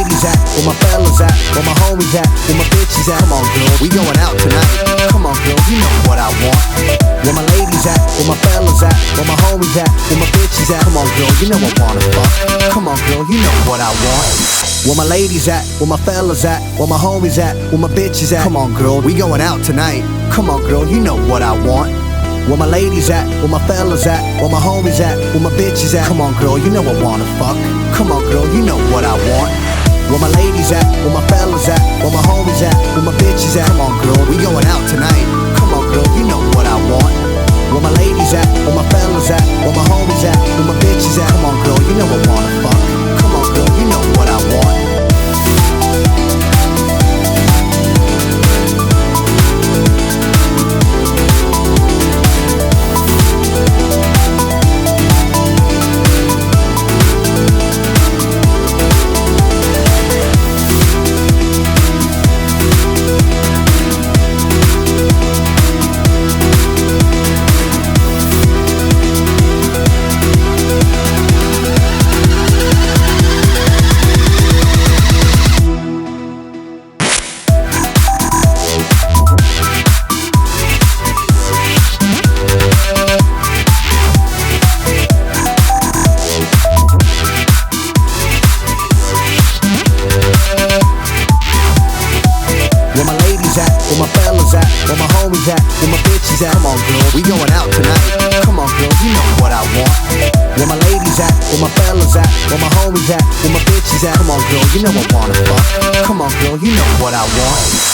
ladies at? Where my fellas at? Where my homies at? Where my bitches at? Come on, girl, we going out tonight. Come on, girl, you know what I want. Where my ladies at? Where my fellas at? Where my homies at? Where my bitches at? Come on, girl, you know I wanna fuck. Come on, girl, you know what I want. Where my ladies at? Where my fellas at? Where my homies at? Where my bitches at? Come on, girl, we going out tonight. Come on, girl, you know what I want. Where my ladies at? Where my fellas at? Where my homies at? Where my bitches at? Come on, girl, you know I wanna fuck. Come on, girl, you know what I want. Where my ladies at? Where my fellas at? Where my homies at? Where my bitches at? Come on, girl, we going out tonight. Come on, girl, you know what I want. Where my ladies at? Where my fellas at? Where my homies at? Where my bitches at? Come on, girl, you know I wanna fuck. Come on, girl, you know what I want. Where my fellas at, where my homies at, where my bitches at? Come on, girl, we going out tonight. Come on, girl, you know what I want. Where my ladies at, where my fellas at, where my homies at, where my bitches at? Come on, girl, you know I wanna fuck. Come on, girl, you know what I want.